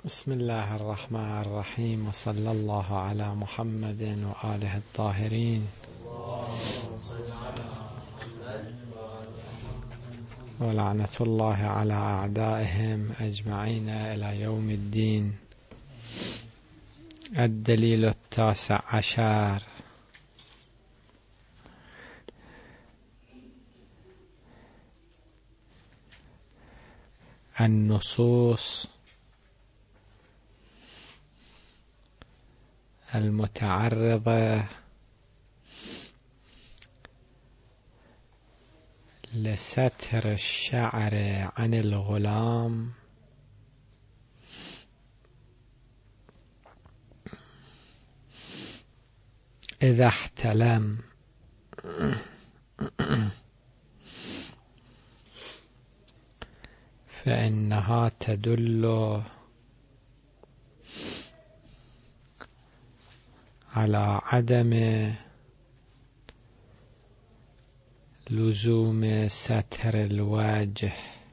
بسم الله الرحمن الرحيم، وصلى الله على محمد وآله الطاهرين، ولعنة الله على أعدائهم أجمعين إلى يوم الدين. الدليل 19: النصوص المتعرضة لستر الشعر عن الغلام إذا احتلم، فإنها تدل على عدم لزوم ستر الوجه،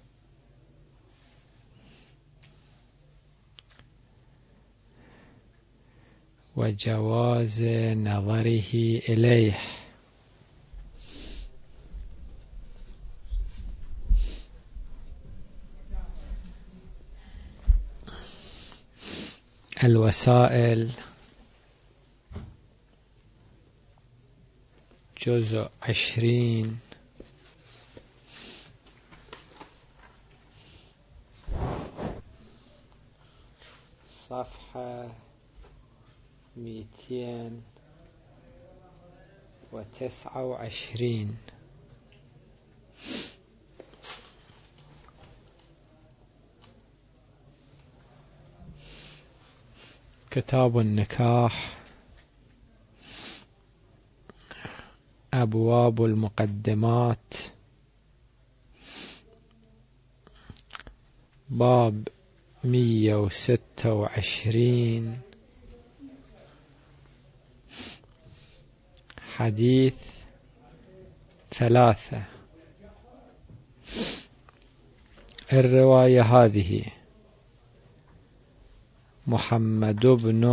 وجواز نظره إليه، الوسائل جزء 20 صفحة 229. كتاب النكاح، أبواب المقدمات، باب 126، حديث 3. الرواية هذه: محمد بن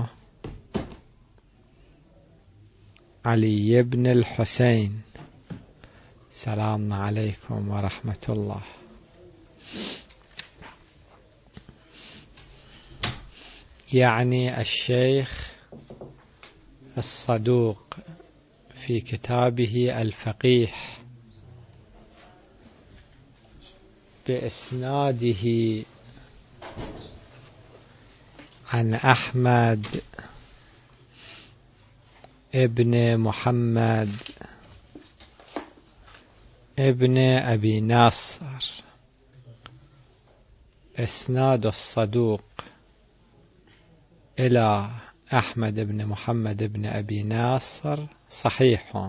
علي بن الحسين، سلام عليكم ورحمة الله، يعني الشيخ الصدوق في كتابه الفقيح بإسناده عن أحمد ابن محمد ابن أبي ناصر. إسناد الصدوق إلى أحمد بن محمد بن أبي ناصر صحيح،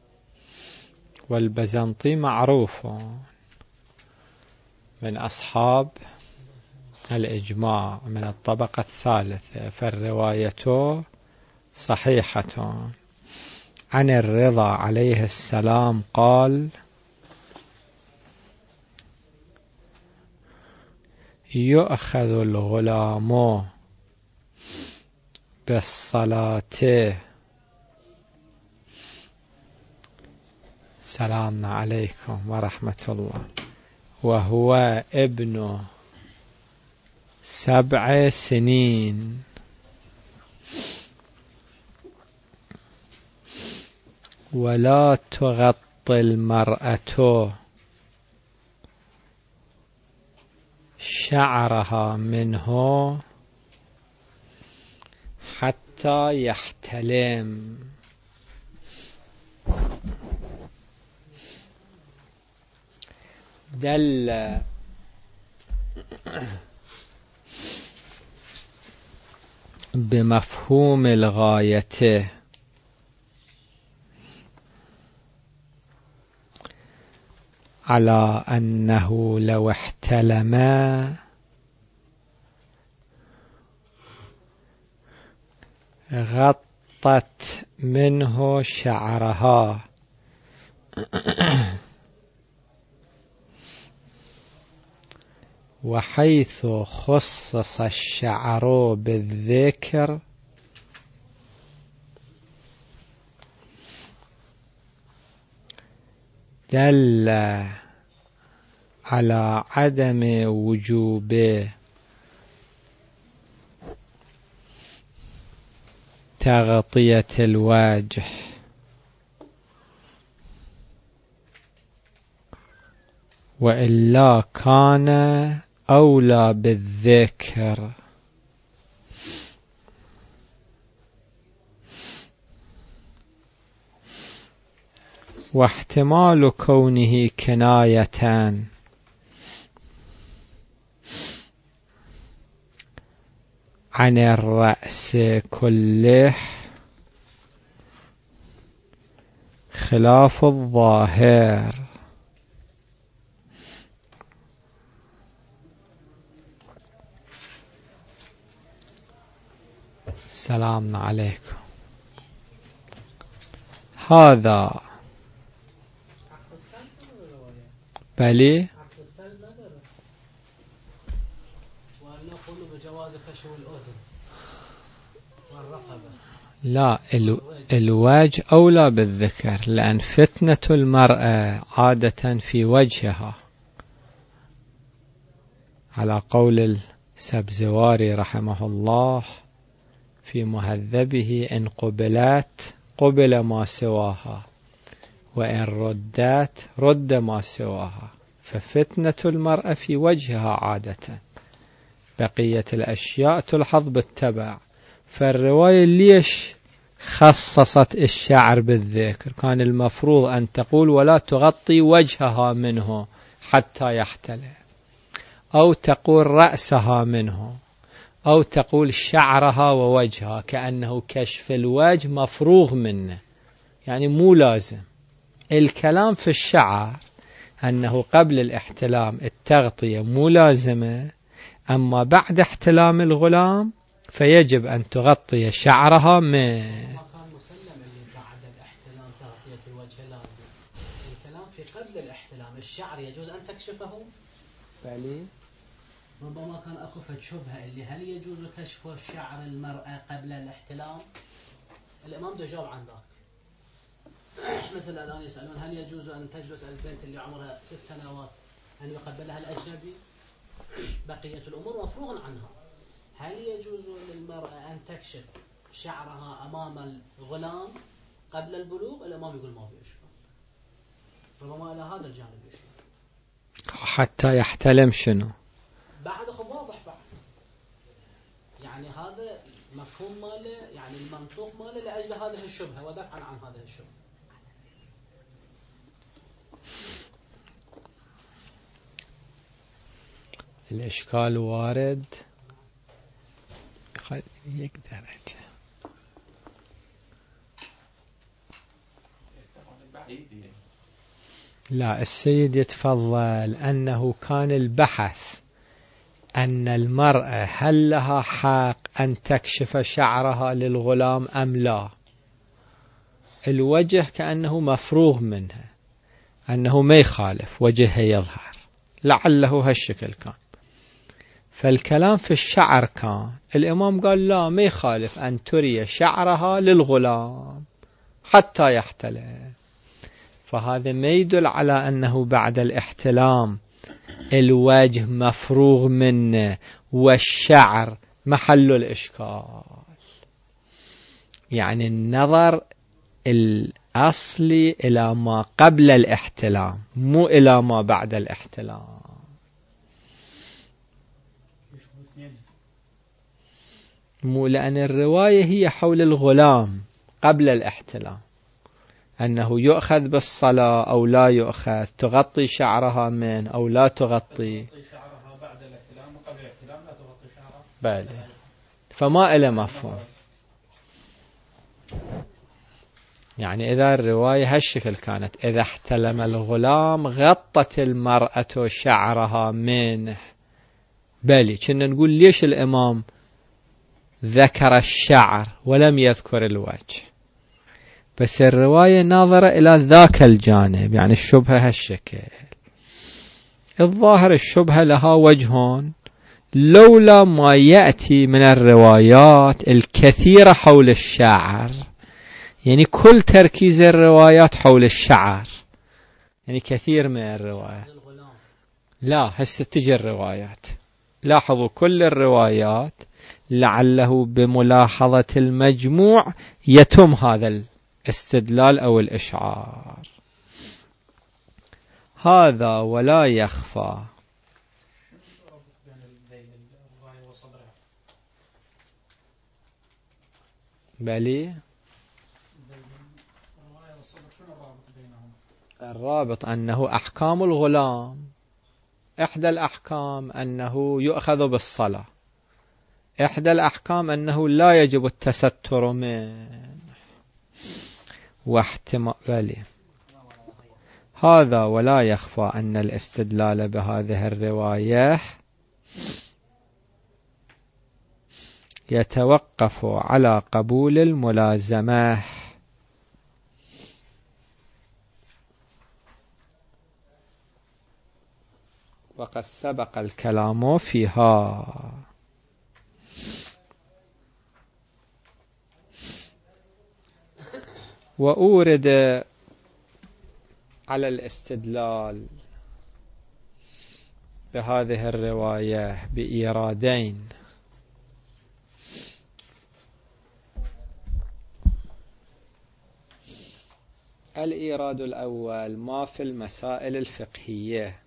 والبزنطي معروف من أصحاب الإجماع من الطبقة الثالثة، فالرواية صحيحة. عن الرضا عليه السلام قال: يؤخذ الغلام بالصلاة، سلام عليكم ورحمة الله، وهو ابن 7 سنين، ولا تغطي المرأة شعرها منه حتى يحتلم. دل بمفهوم الغاية على أنه لو احتلم غطت منه شعرها، وحيث خصص الشعر بالذكر دل على عدم وجوب تغطية الوجه، وإلا كان أولى بالذكر. واحتمال كونه كناية عن الرأس كله خلاف الظاهر. السلام عليكم. هذا بلي لا، الوجه أولى بالذكر، لأن فتنة المرأة عادة في وجهها، على قول السبزواري رحمه الله في مهذبه: إن قبلت قبل ما سواها، وإن ردت رد ما سواها. ففتنة المرأة في وجهها عادة، بقية الأشياء تلحظ بالتبع. فالرواية ليش خصصت الشعر بالذكر؟ كان المفروض أن تقول ولا تغطي وجهها منه حتى يحتلم، أو تقول رأسها منه، أو تقول شعرها ووجهها، كأنه كشف الوجه مفروغ منه، يعني مو لازم. الكلام في الشعر أنه قبل الاحتلام التغطية مو لازمة، أما بعد احتلام الغلام فيجب أن تغطي شعرها ما كان مسلم اللي بعد الاحتلام تغطية الوجه لازم. الكلام في قبل الاحتلام، الشعر يجوز أن تكشفه؟ بلي ربما كان أكو فد شبهة اللي هل يجوز كشف شعر المرأة قبل الاحتلام؟ الإمام يجاوب عن ذاك. مثل الآن يسألون هل يجوز أن تجلس البنت اللي عمرها 6 سنوات أن يقبلها الأجنبي؟ بقية الأمور مفروغ عنها. هل يجوز للمرأة أن تكشف شعرها أمام الغلام قبل البلوغ؟ الإمام يقول ما في إشكال، ربما إلى هذا الجانب يشير. حتى يحتلم شنو؟ بعد خب واضح بعد، يعني هذا مفهوم ماله، يعني المنطوق ماله لأجل هذه الشبهة ودفعا عن هذه الشبهة. الإشكال وارد يقدر لا، السيد يتفضل أنه كان البحث أن المرأة هل لها حق أن تكشف شعرها للغلام أم لا. الوجه كأنه مفروغ منها، أنه ما يخالف وجهها يظهر، لعله هالشكل كان. فالكلام في الشعر كان الإمام قال لا، ما يخالف أن تري شعرها للغلام حتى يحتلم. فهذا ما يدل على أنه بعد الاحتلام الوجه مفروغ منه والشعر محل الإشكال. يعني النظر الأصلي إلى ما قبل الاحتلام، مو إلى ما بعد الاحتلام. مو لأن الرواية هي حول الغلام قبل الاحتلام، أنه يؤخذ بالصلاة أو لا يؤخذ، تغطي شعرها من أو لا تغطي شعرها بعد الاحتلام وقبل الاحتلام لا تغطي شعرها. بله، فما إلى مفهوم. يعني إذا الرواية هالشكل كانت، إذا احتلم الغلام غطت المرأة شعرها منه، بلي كنا نقول ليش الإمام ذكر الشعر ولم يذكر الوجه؟ بس الرواية ناظرة إلى ذاك الجانب، يعني الشبهة هالشكل. الظاهر الشبهة لها وجه لولا ما يأتي من الروايات الكثيرة حول الشعر، يعني كل تركيز الروايات حول الشعر، يعني كثير من الروايات. لا هسه تجي الروايات، لاحظوا كل الروايات لعله بملاحظة المجموع يتم هذا الاستدلال أو الإشعار. هذا ولا يخفى بلي الرابط أنه أحكام الغلام، إحدى الأحكام أنه يؤخذ بالصلاة، إحدى الأحكام أنه لا يجب التستر منه، واحتمال هذا ولا يخفى أن الاستدلال بهذه الرواية يتوقف على قبول الملازمة، وقد سبق الكلام فيها. وأورد على الاستدلال بهذه الرواية بإيرادين. الإيراد الأول ما في المسائل الفقهية،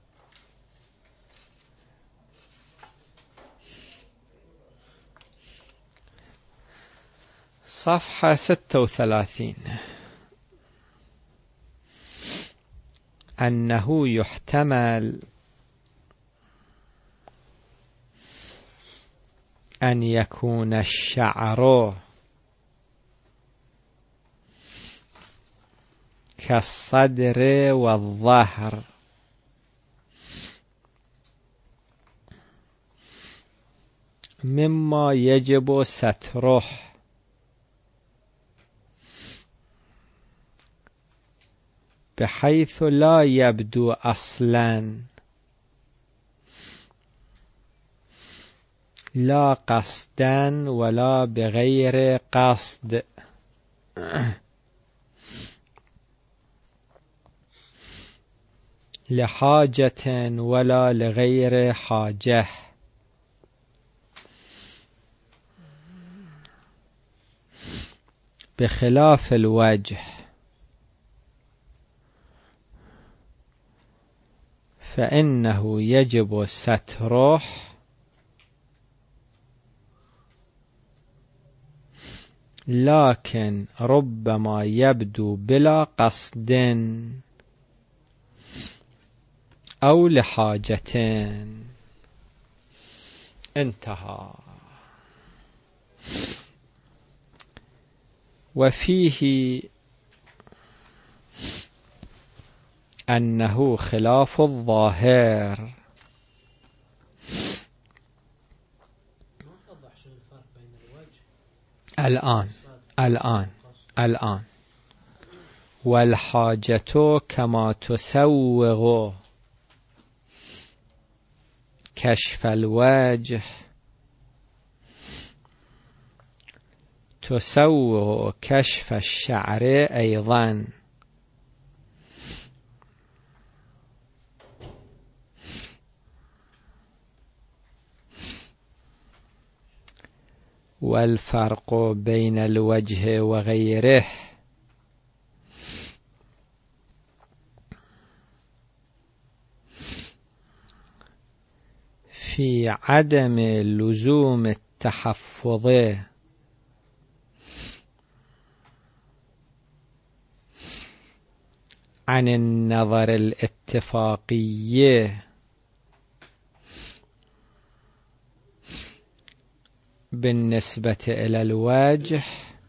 صفحة 36، أنه يحتمل أن يكون الشعر كالصدر والظهر مما يجب ستره، بحيث لا يبدو أصلا لا قصدا ولا بغير قصد، لحاجة ولا لغير حاجة، بخلاف الوجه فإنه يجب ستره لكن ربما يبدو بلا قصد أو لحاجة. انتهى. وفيه أنه خلاف الظاهر. الآن والحاجة كما تسوغ كشف الوجه تسوغ كشف الشعر أيضا، والفرق بين الوجه وغيره في عدم لزوم التحفظ عن النظر الاتفاقي بالنسبة إلى الوجه،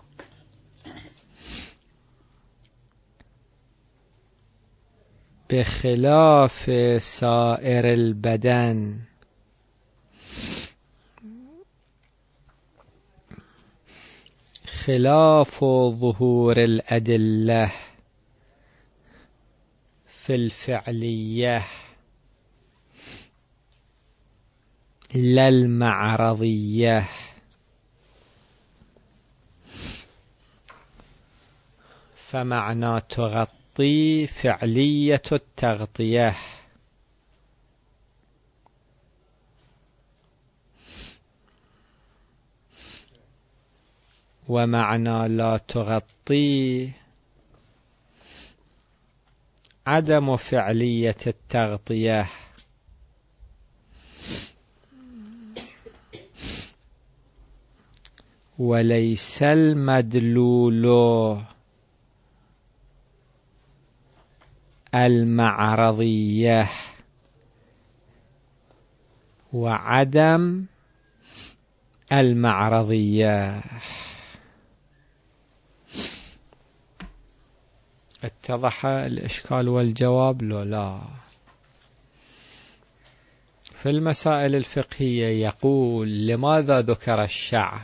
بخلاف سائر البدن، خلاف ظهور الأدلة في الفعلية لا المعرضية. فمعنى تغطي فعلية التغطية، ومعنى لا تغطي عدم فعلية التغطية. وليس المدلول المعرضية وعدم المعرضية. اتضح الإشكال والجواب لو لا؟ في المسائل الفقهية يقول لماذا ذكر الشعر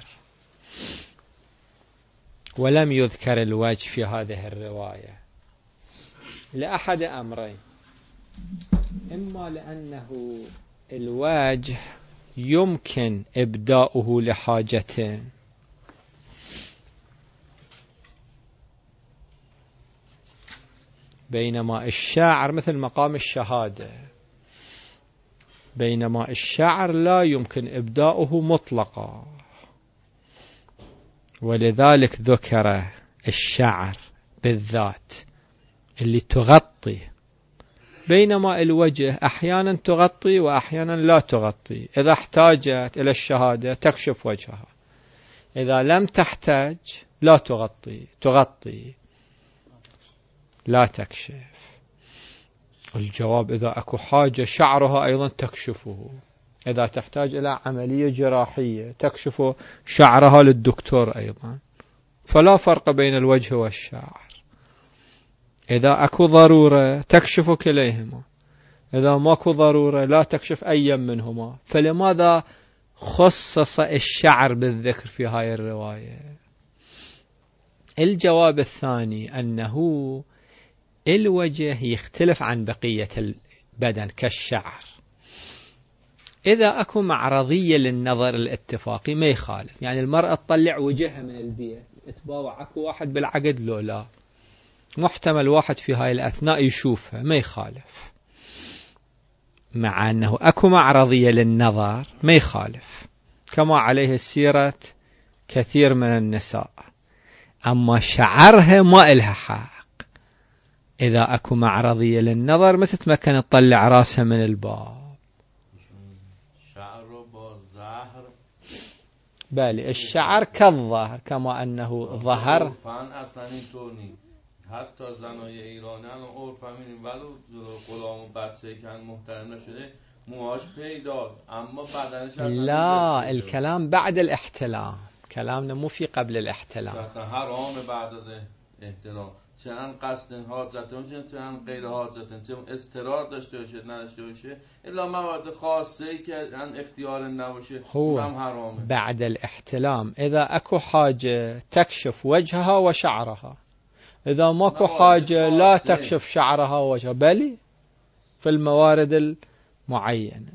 ولم يذكر الوجه في هذه الرواية؟ لأحد أمرين: إما لأنه الوجه يمكن إبداؤه لحاجة، بينما الشعر مثل مقام الشهادة، بينما الشعر لا يمكن إبداؤه مطلقا، ولذلك ذكر الشعر بالذات اللي تغطي، بينما الوجه أحيانا تغطي وأحيانا لا تغطي. إذا احتاجت إلى الشهادة تكشف وجهها، إذا لم تحتاج لا تغطي لا تكشف. الجواب: إذا أكو حاجة شعرها أيضا تكشفه، إذا تحتاج إلى عملية جراحية تكشف شعرها للدكتور أيضا، فلا فرق بين الوجه والشعر. إذا أكو ضرورة تكشف كليهما، إذا ماكو ضرورة لا تكشف أي منهما. فلماذا خصص الشعر بالذكر في هاي الرواية؟ الجواب الثاني أنه الوجه يختلف عن بقية البدن كالشعر. إذا أكو معرضية للنظر الاتفاقي ما يخالف، يعني المرأة تطلع وجهها من البيت تباوع، أكو واحد بالعقد لو لا، محتمل واحد في هاي الأثناء يشوفها ما يخالف، مع أنه أكو معرضية للنظر ما يخالف، كما عليه السيرة كثير من النساء. أما شعرها ما إلها حق، إذا أكو معرضية للنظر ما تتمكن تطلع راسها من الباب. بالي الشعر كالظهر، كما أنه ظهر اصلا اینطوری. حتی زنای ایرانی الان عرف همینیم، ولو غلام و بچه‌ای که محترم نشده موهاش پیداست، اما بدنش لا، الكلام بعد الاحتلام، كلامنا مو في قبل الاحتلام. اصلا حرام بعد از احتلام، چنان قصد حاجته چنان غیر حاجته، چه اضطرار داشته باشه نداشته باشه، الا مواد خاصه که ان اختیار نباشه هو هم حرامه. بعد الاحتلام إذا أكو حاجة تكشف وجهها وشعرها، إذا ماكو حاجة لا تكشف شعرها ووجهها، بل في الموارد المعينة.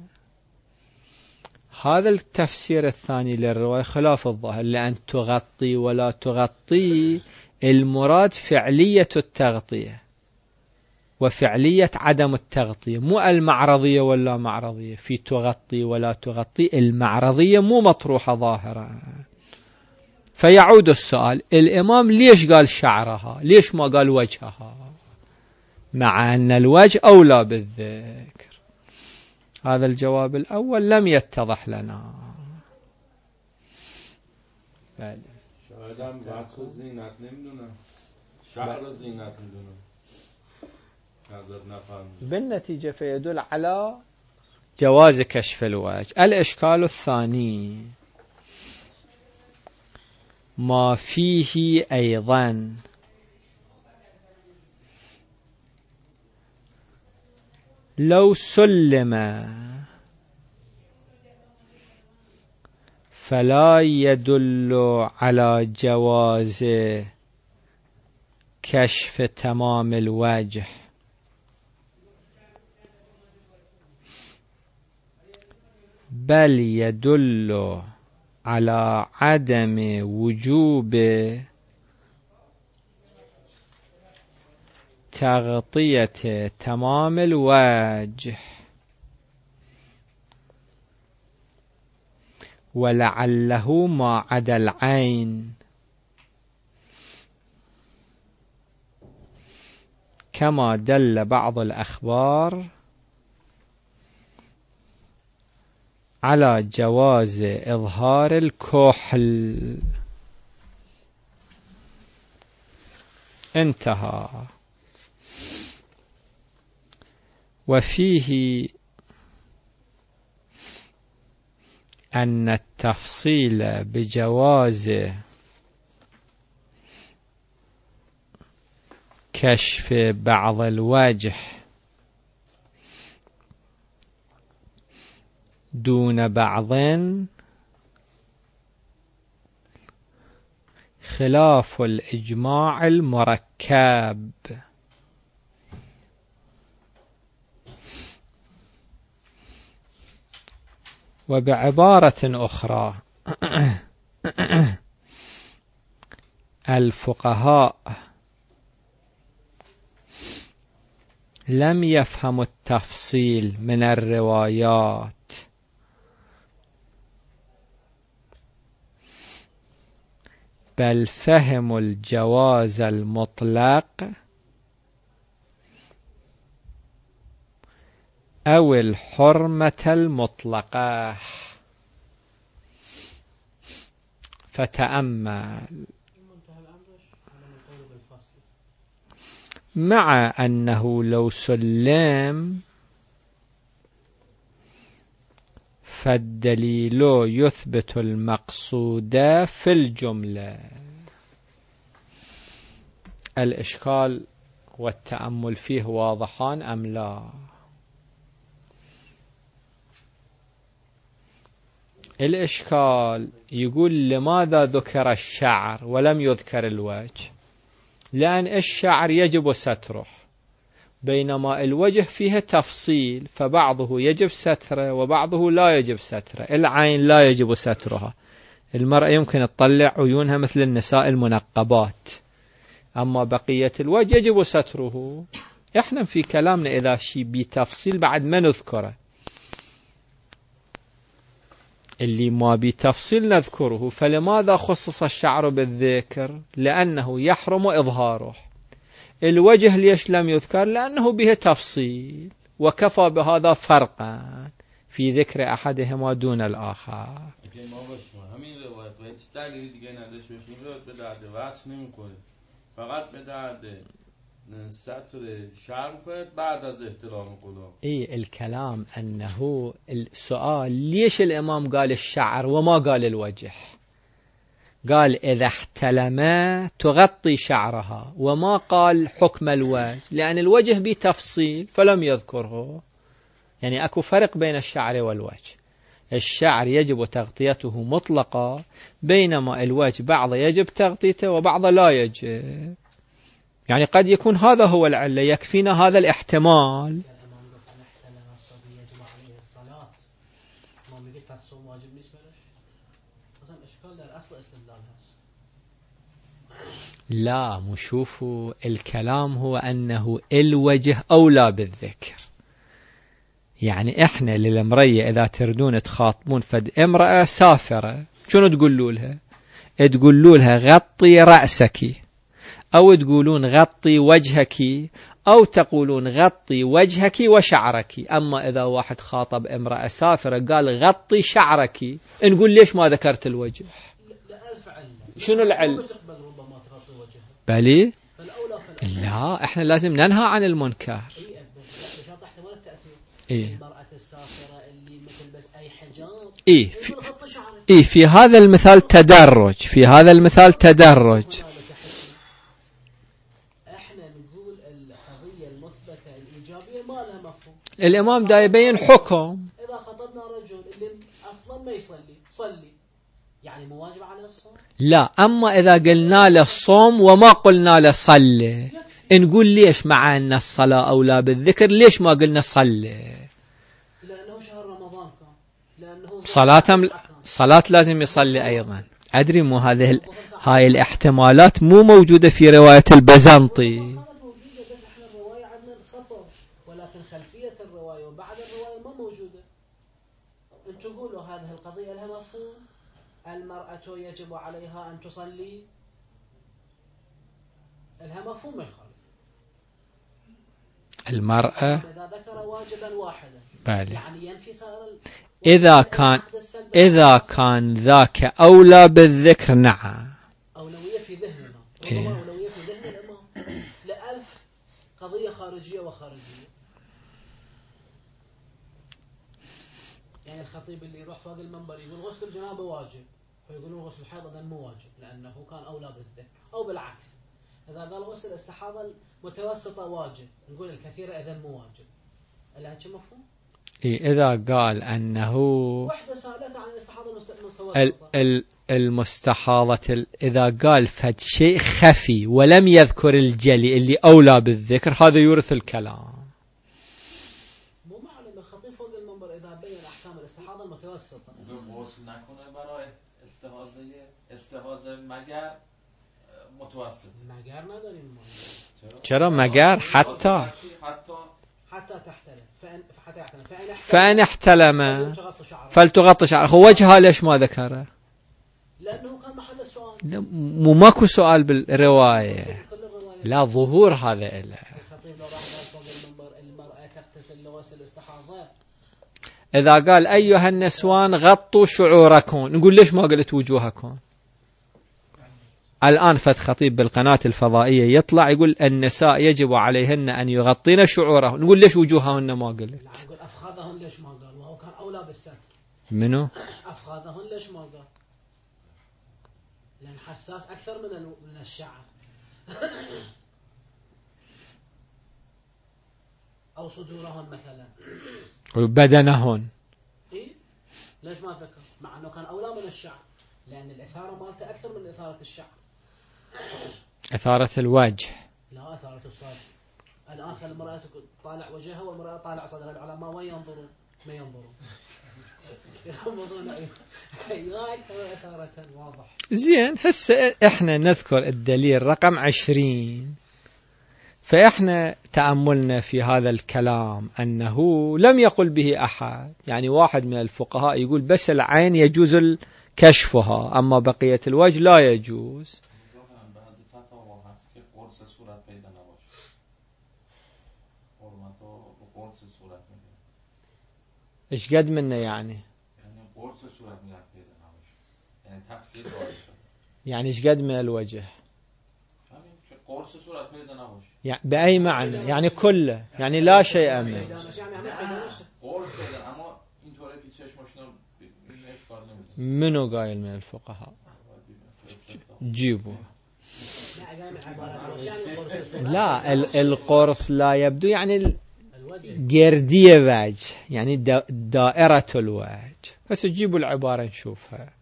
هذا التفسير الثاني للرواية خلاف الظاهر، لأن تغطي ولا تغطي المراد فعلية التغطية وفعلية عدم التغطية، مو المعرضية ولا معرضية. في تغطي ولا تغطي المعرضية مو مطروحة ظاهرة. فيعود السؤال: الإمام ليش قال شعرها، ليش ما قال وجهها، مع أن الوجه أولى بالذكر؟ هذا الجواب الأول لم يتضح لنا. بله. شاید هم وقت زینت نمیدونم، شعر زینت میدونم. بالنتيجة فيدل على جواز كشف الوجه. الإشكال الثاني ما فيه أيضا لو سلم فلا يدل على جواز كشف تمام الوجه، بل يدل على عدم وجوب تغطية تمام الوجه، ولعله ما عدا العين، كما دل بعض الأخبار على جواز إظهار الكحل. انتهى. وفيه أن التفصيل بجواز كشف بعض الوجه دون بعض خلاف الإجماع المركب. وبعبارة أخرى الفقهاء لم يفهموا التفصيل من الروايات، بل فهموا الجواز المطلق أو الحرمة المطلقة. فتأمل، مع أنه لو سلم فالدليل يثبت المقصود في الجملة. الإشكال والتأمل فيه واضحان أم لا؟ الإشكال يقول لماذا ذكر الشعر ولم يذكر الوجه؟ لأن الشعر يجب ستره، بينما الوجه فيها تفصيل، فبعضه يجب ستره وبعضه لا يجب ستره. العين لا يجب سترها، المرأة يمكن تطلع عيونها مثل النساء المنقبات، أما بقية الوجه يجب ستره. احنا في كلامنا إذا شيء بتفصيل بعد ما نذكره، اللي ما بتفصيل نذكره. فلماذا خصص الشعر بالذكر؟ لأنه يحرم إظهاره. الوجه ليش لم يذكر؟ لأنه به تفصيل، وكفى بهذا فرقا في ذكر أحدهما دون الآخر. فقط به درد سطر شرم خود بعد از احترام قلوب. الكلام أنه السؤال ليش الإمام قال الشعر وما قال الوجه؟ قال إذا احتلم تغطي شعرها، وما قال حكم الوجه، لأن الوجه بتفصيل فلم يذكره. يعني أكو فرق بين الشعر والوجه. الشعر يجب تغطيته مطلقة، بينما الوجه بعض يجب تغطيته وبعض لا يجب. يعني قد يكون هذا هو العلة، يكفينا هذا الاحتمال. لا، مشوفوا الكلام هو أنه الوجه أولى بالذكر. يعني إحنا للمرية إذا تردون تخاطبون فد امرأة سافرة، شنو تقولوا لها؟ تقولوا لها غطي رأسك، أو تقولون غطي وجهك، أو تقولون غطي وجهك وشعرك. أما إذا واحد خاطب امرأة سافرة قال غطي شعرك، نقول ليش ما ذكرت الوجه؟ شنو العلم؟ بلي؟ لا، احنا لازم ننهى عن المنكر. المرأة السافرة اللي مثل بس أي حجاب، في هذا المثال تدرج، في هذا المثال تدرج. احنا نقول القضية المثبتة الإيجابية ما لها مفهوم. الإمام دا يبين حكم. إذا خطبنا رجل اللي أصلا ما صلي، يعني مواجب على الصوم؟ لا، أما إذا قلنا له الصوم وما قلنا له صلي، نقول ليش مع أن الصلاة أولى بالذكر ليش ما قلنا صلي؟ لأنه شهر رمضان كان، لأنه صلاة لازم يصلي أيضا. أدري مو هاي الاحتمالات مو موجودة في رواية البزنطي. موجودة بس احنا الرواية عندنا سطر، ولكن خلفية الرواية وبعد الرواية ما موجودة. انتوا قولوا هذه القضية لها مفهوم؟ المرأة يجب عليها أن تصلي، لها مفهوم ما يخالف. المرأة إذا ذكر واجبا واحدا يعني ينفي سائر إذا كان ذاك أولى بالذكر نعم. أولوية في ذهننا، ربما أولوية في ذهن الإمام لألف قضية خارجية وخارجية. يعني الخطيب اللي يروح فوق المنبر يقول غسل الجنابة واجب، فيقولون غسل الحيض إذن مو واجب لأنه كان أولى بالذكر، أو بالعكس إذا قال غسل الاستحاضة المتوسطة واجب نقول الكثيرة إذن مو واجب. لها شو مفهوم؟ إذا قال أنه وحدة سألت عن الاستحاضة المتوسطة المستحاضة، إذا قال فد شيء خفي ولم يذكر الجلي اللي أولى بالذكر هذا يورث الكلام. مو معلم الخطيب فوق المنبر إذا بين أحكام الاستحاضة المتوسطة غسل نکنه برای استحاضه مگر متوسط. مگر نداریم چرا مگر حتی تحتلم فإن احتلم فلتغطي شعره. وجهها ليش ما ذكره؟ لأنه كان محل السؤال. مو ماكو سؤال بالرواية، لا ظهور هذا إله. الخطيب لو راح فوق المنبر المرأة تغتسل لغسل الاستحاضة، إذا قال أيها النسوان غطوا شعوركم نقول ليش ما قلت وجوهكم؟ الآن فد خطيب بالقناة الفضائية يطلع يقول النساء يجب عليهن أن يغطين شعورهن، نقول ليش وجوههن ما قلت؟ نقول أفخاذهن ليش ما قال وهو كان أولى بالستر. منو؟ أفخاذهن ليش ما قال؟ لأن حساس أكثر من الشعر. أو صدورهن مثلا وبدنهن. إيه؟ ليش ما ذكر؟ مع أنه كان أولى من الشعر، لأن الإثارة مالته أكثر من إثارة الشعر. إثارة الوجه لا إثارة الصدر. الآن خلي المرأة طالع وجهها والمرأة طالع صدرها، العلماء وين ينظرون؟ ما ينظرون ينظرون أيوة إثارة واضح. زين هسه إحنا نذكر الدليل رقم 20. فإحنا تأملنا في هذا الكلام أنه لم يقل به أحد، يعني واحد من الفقهاء يقول بس العين يجوز كشفها أما بقية الوجه لا يجوز. إيش قد منه يعني إيش قد من الوجه يعني بأي معنى يعني كله يعني لا شيء منه. منو قايل من الفقهاء؟ جيبوا. لا القرص لا يبدو يعني الجردية وجه يعني دائرة الوجه، بس جيبوا العبارة نشوفها.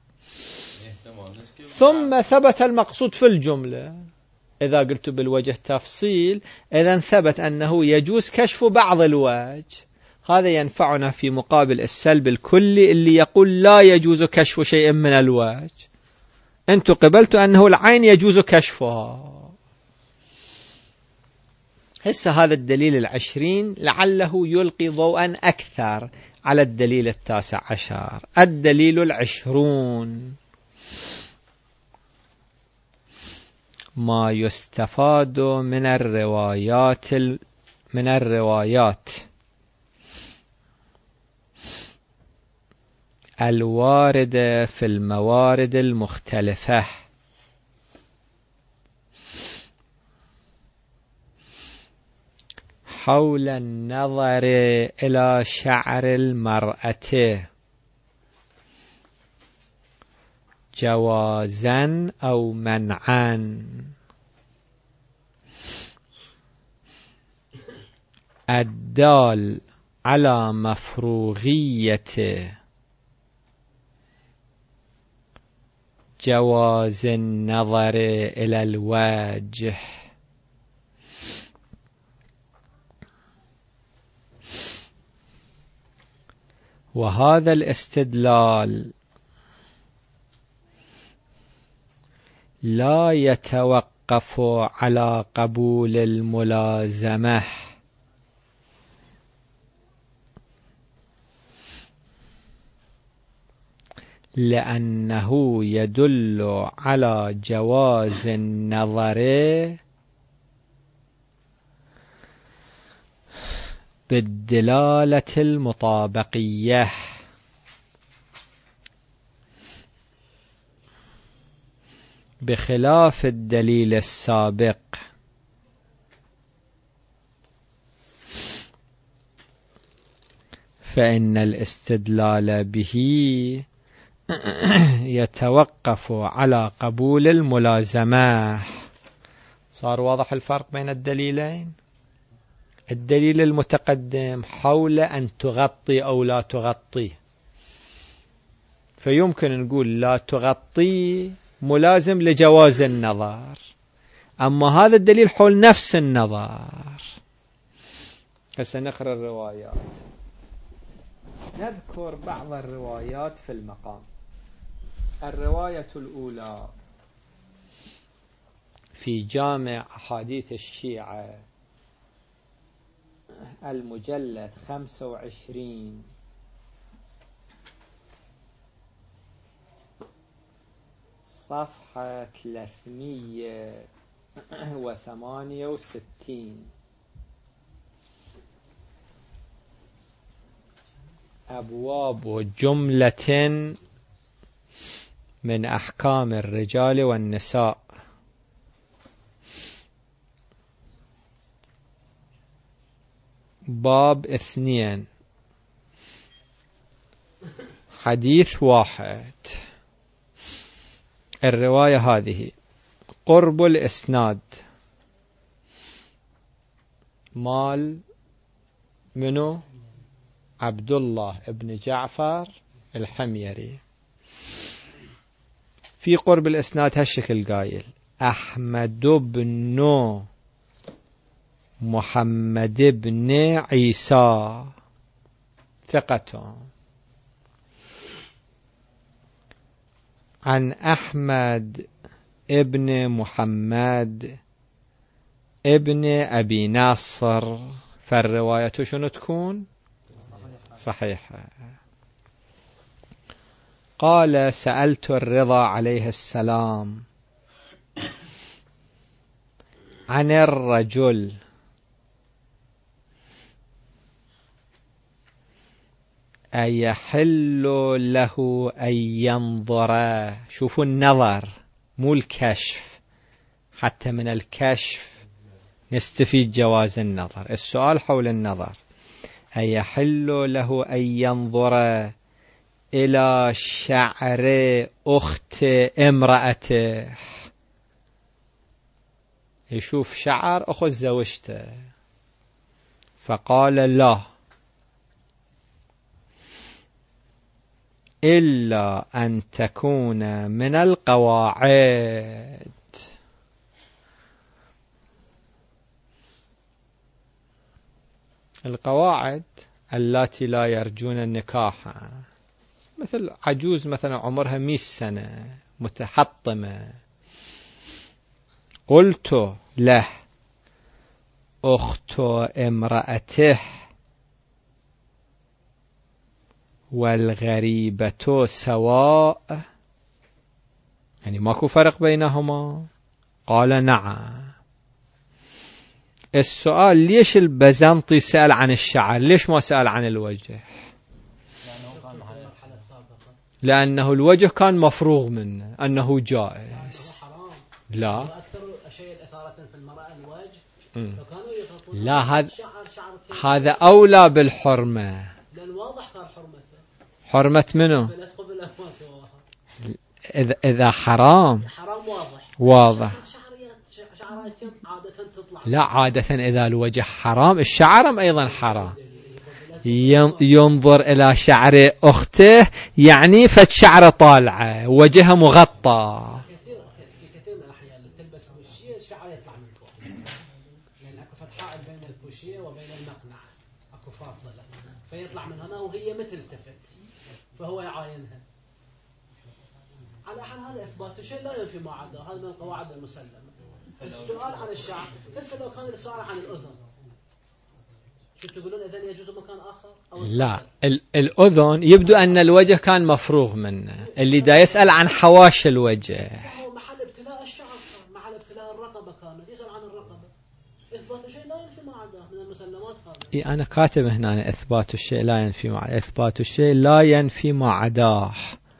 ثم ثبت المقصود في الجملة. إذا قلت بالوجه تفصيل إذن ثبت أنه يجوز كشف بعض الوجه، هذا ينفعنا في مقابل السلب الكلي اللي يقول لا يجوز كشف شيء من الوجه. أنتم قبلتوا أنه العين يجوز كشفها. هسه هذا الدليل 20 لعله يلقي ضوءا أكثر على الدليل 19. الدليل 20 ما يستفاد من الروايات الواردة في الموارد المختلفة حول النظر إلى شعر المرأة جوازا أو منعا، الدال على مفروغية جواز النظر إلى الوجه. وهذا الاستدلال لا يتوقف على قبول الملازمة، لأنه يدل على جواز النظر بالدلالة المطابقية، بخلاف الدليل السابق. فإن الاستدلال به يتوقف على قبول الملازمة. صار واضح الفرق بين الدليلين؟ الدليل المتقدم حول أن تغطي أو لا تغطي، فيمكن نقول لا تغطي ملازم لجواز النظر، أما هذا الدليل حول نفس النظر. هسه نقرأ الروايات، نذكر بعض الروايات في المقام. الرواية الأولى في جامع أحاديث الشيعة المجلد 25 صفحة 368. أبواب جملة من أحكام الرجال والنساء. باب 2 حديث 1. الرواية هذه قرب الإسناد مال منو؟ عبد الله ابن جعفر الحميري. في قرب الإسناد هالشكل قايل: أحمد بن محمد بن عيسى ثقة عن أحمد ابن محمد ابن أبي ناصر. فالرواية شنو تكون؟ صحيحة. قال: سألت الرضا عليه السلام عن الرجل أيحل له أن ينظر. شوفوا النظر مو الكشف، حتى من الكشف نستفيد جواز النظر. السؤال حول النظر: أيحل له أن ينظر إلى شعر أخت امرأته، يشوف شعر أخت زوجته؟ فقال: لا، إلا أن تكون من القواعد. القواعد اللاتي لا يرجون النكاح، مثل عجوز مثلا عمرها 100 سنة متحطمة. قلت له: أخت امرأته والغريبة سواء، يعني ماكو فرق بينهما؟ قال: نعم. السؤال: ليش البزنطي سأل عن الشعر، ليش ما سأل عن الوجه؟ لأنه الوجه كان مفروغ منه، أنه جائز. لا، أكثر شيء إثارة في المرأة الوجه. لا، هذا أولى بالحرمة، لأن واضح كان حرمته. حرمة منه؟ إذا حرام واضح. لا، عادة إذا الوجه حرام الشعر أيضا حرام. ينظر إلى شعر أخته يعني فالشعر طالعة، وجهها مغطى. في كثير من الأحيان تلبس فوشية الشعر يطلع من فوق، لأن أكو فتحة بين الفوشية وبين المقنعة، أكو فاصلة، فيطلع من هنا وهي ما تلتفت. فهو يعاينها. على حال هذا إثبات شيء لا ينفي ما عدا، هذا من القواعد المسلمة. السؤال عن الشعر هسه لو كان السؤال عن الأذن، شو تقولون إذن يجوز مكان آخر أو لا، الأذن يبدو أن الوجه كان مفروغ منه، اللي دا يسأل عن حواشي الوجه. هو محل ابتلاء الشعر، محل ابتلاء الرقبة كانت، يسأل عن الرقبة. إثبات شيء لا ينفي ما عدا من المسلمات هذا. أنا كاتب هنا إثبات الشيء لا ينفي ما عداه، إثبات الشيء لا ينفي ما عداه.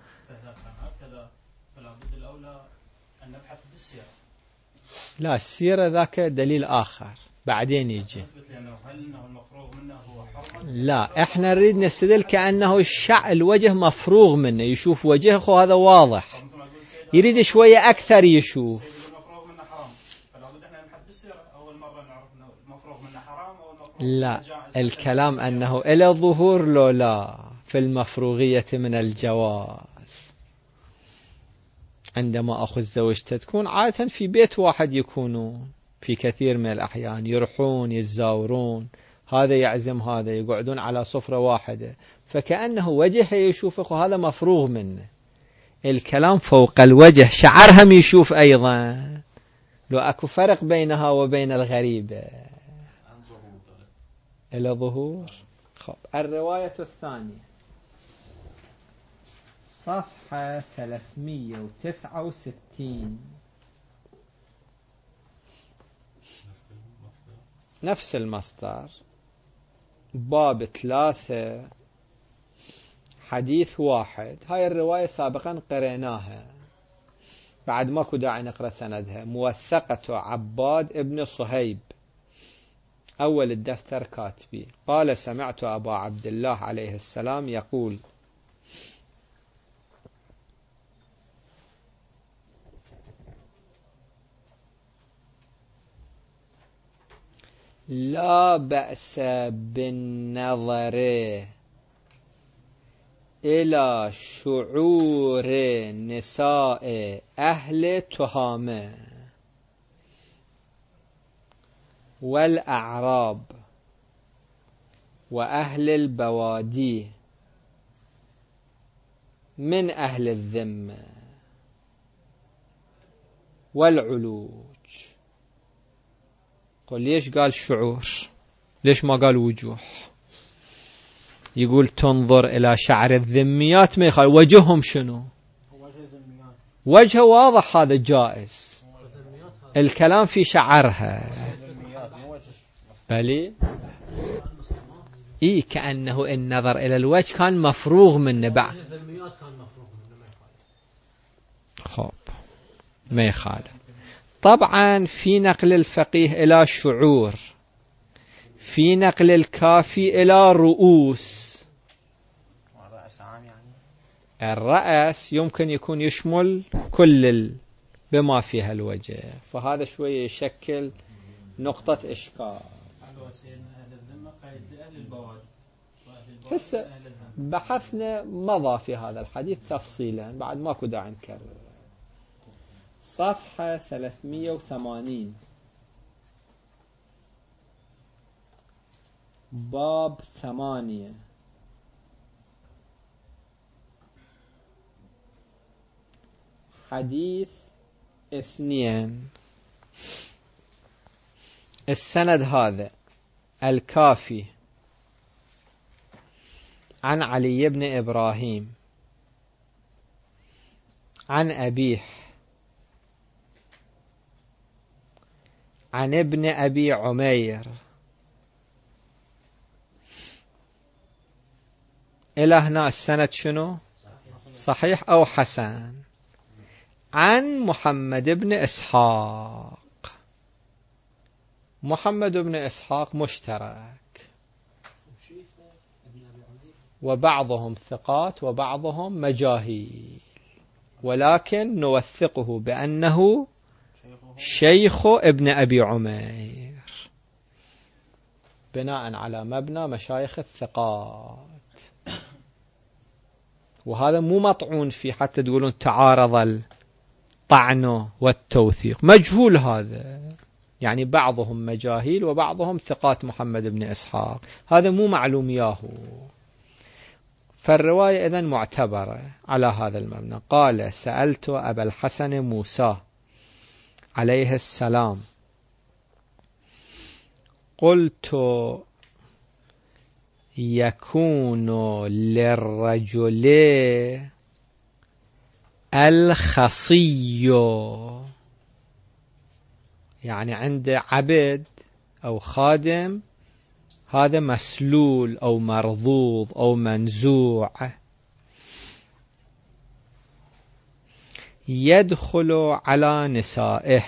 لا، السيرة ذاك دليل آخر بعدين يجي. لا، احنا نريد نستدل كأنه الوجه مفروغ منه، يشوف وجهه هذا واضح، يريد شوية أكثر يشوف. لا، الكلام أنه إلى ظهور لو لا في المفروغية من الجواز. عندما أخذ زوجته تكون عادة في بيت واحد، يكونون في كثير من الأحيان يروحون يتزاورون، هذا يعزم هذا، يقعدون على صفرة واحدة، فكأنه وجهه يشوفه، هذا مفروغ منه. الكلام فوق الوجه، شعرهم يشوف أيضا، لو أكو فرق بينها وبين الغريبة إلى ظهور. الرواية الثانية صفحة 369، نفس المصدر، باب 3 حديث 1. هاي الرواية سابقا قريناها، بعد ماكو داعي نقرأ سندها. موثقة عباد ابن صهيب، أول الدفتر كاتبي، قال سمعت أبا عبد الله عليه السلام يقول: لا بأس بالنظر إلى شعور نساء أهل تهامة والأعراب وأهل البوادي من أهل الذمة والعلوج. قل ليش قال شعور؟ ليش ما قال وجوه؟ يقول تنظر إلى شعر الذميات، ما يخالف. وجههم شنو؟ وجه واضح، هذا جائز. الكلام في شعرها. بلي إيه، كأنه النظر إلى الوجه كان مفروغ منه بعد. خب، ما يخالف. طبعا في نقل الفقيه إلى شعور، في نقل الكافي إلى رؤوس. الرأس يمكن يكون يشمل كل بما فيها الوجه، فهذا شوية يشكل نقطة إشكال. هسه بحثنا مضى في هذا الحديث تفصيلا، بعد ماكو داعي نكرر. صفحة 380، باب 8، حديث 2. السند هذا الكافي عن علي بن إبراهيم عن أبيه عن ابن أبي عمير إلى هنا. السند شنو؟ صحيح أو حسن؟ عن محمد بن إسحاق. محمد بن إسحاق مشترك، وبعضهم ثقات وبعضهم مجاهيل، ولكن نوثقه بأنه شيخ ابن أبي عمير بناء على مبنى مشايخ الثقات. وهذا مو مطعون فيه حتى تقولون تعارض الطعن والتوثيق، مجهول هذا، يعني بعضهم مجاهيل وبعضهم ثقات محمد بن إسحاق، هذا مو معلوم ياهو. فالرواية إذن معتبرة على هذا المبنى. قال سألت أبا الحسن موسى عليه السلام قلت يكون للرجل الخصي، يعني عند عبد أو خادم هذا مسلول أو مرضوض أو منزوع، يدخل على نسائه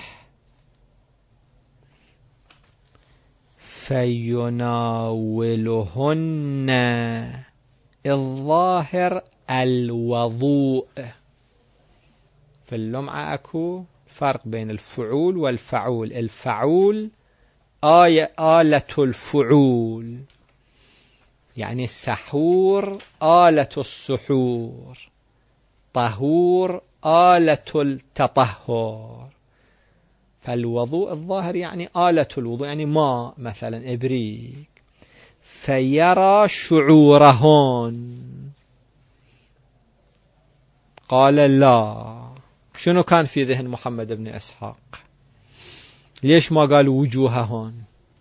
فيناولهن الظاهر الوضوء. في اللمعة أكو فرق بين الفعول والفعول. الفعول آلة الفعول، يعني السحور آلة السحور، طهور آلة التطهر. فالوضوء الظاهر يعني آلة الوضوء، يعني ماء مثلا إبريق. فيرى شعورهن. قال لا. شنو كان في ذهن محمد بن إسحاق؟ ليش ما قال وجوههن؟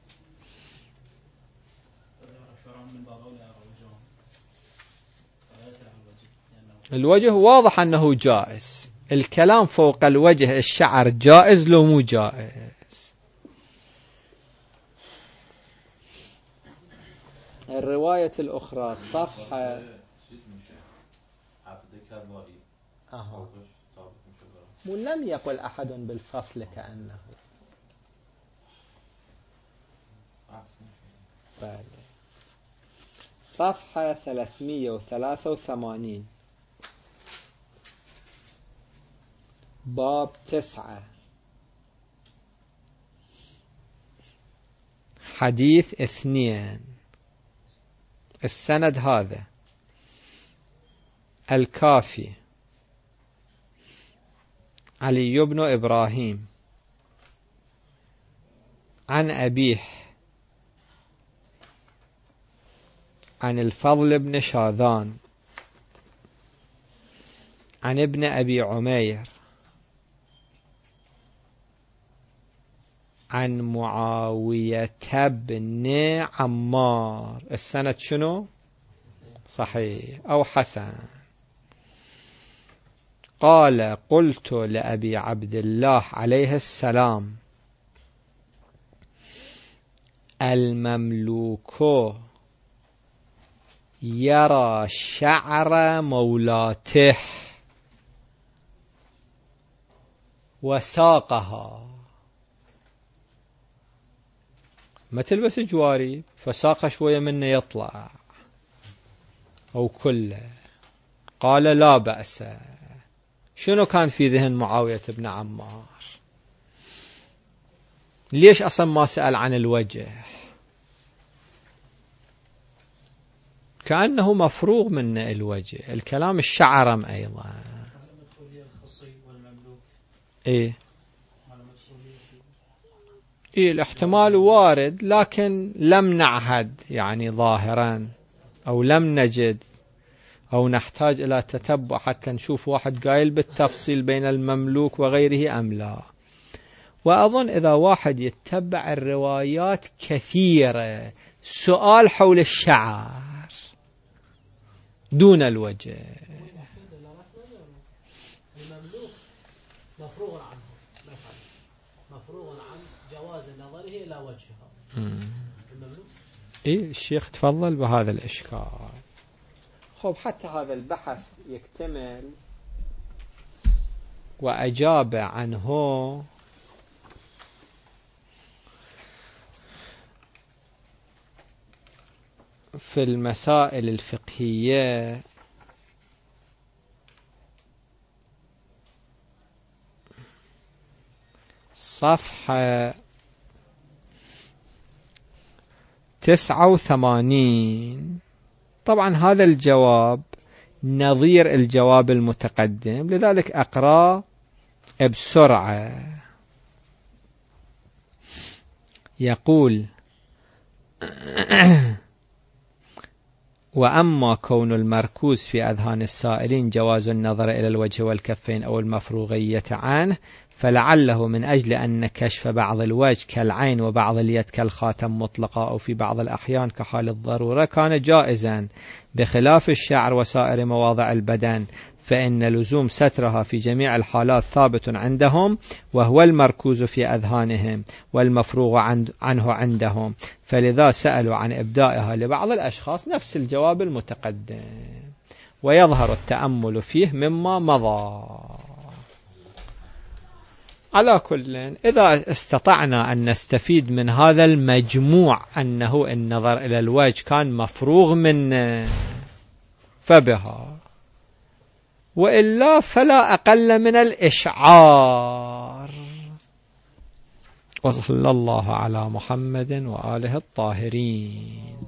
الوجه واضح أنه جائز. الكلام فوق الوجه الشعر جائز لو مو جائز. الرواية الأخرى صفحة ولم يقل أحد بالفصل كأنه بله. صفحة 383 باب 9 حديث 2. السند هذا الكافي علي بن إبراهيم عن أبيه عن الفضل بن شاذان عن ابن أبي عمير عن معاوية بن عمار. السند شنو؟ صحيح أو حسن. قال قلت لأبي عبد الله عليه السلام المملوك يرى شعر مولاته وساقها. ما تلبس جواري فساقها شوية منه يطلع أو كله. قال لا بأس. شنو كان في ذهن معاوية بن عمار؟ ليش أصلا ما سأل عن الوجه؟ كأنه مفروغ من الوجه. الكلام الشعرم أيضا. إيه الاحتمال وارد، لكن لم نعهد يعني ظاهرا، أو لم نجد، أو نحتاج إلى تتبع حتى نشوف واحد قايل بالتفصيل بين المملوك وغيره أم لا. وأظن إذا واحد يتبع الروايات كثيرة سؤال حول الشعر دون الوجه. المملوك مفروغ عنه، مفروغ عن جواز نظره إلى وجهه. المملوك إيه الشيخ تفضل بهذا الإشكال. خب حتى هذا البحث يكتمل وأجاب عنه في المسائل الفقهية صفحة 89. طبعا هذا الجواب نظير الجواب المتقدم، لذلك أقرأ بسرعة. يقول وأما كون المركوز في أذهان السائلين جواز النظر إلى الوجه والكفين أو المفروغية عنه، فلعله من أجل أن كشف بعض الوجه كالعين وبعض اليد كالخاتم مطلقة أو في بعض الأحيان كحال الضرورة كان جائزا، بخلاف الشعر وسائر مواضع البدن، فإن لزوم سترها في جميع الحالات ثابت عندهم، وهو المركوز في أذهانهم والمفروغ عنه عندهم، فلذا سألوا عن إبدائها لبعض الأشخاص، نفس الجواب المتقدم، ويظهر التأمل فيه مما مضى. على كل، إذا استطعنا أن نستفيد من هذا المجموع أنه النظر إلى الوجه كان مفروغ منه فبها، وإلا فلا أقل من الإشعار. وصلى الله على محمد وآله الطاهرين.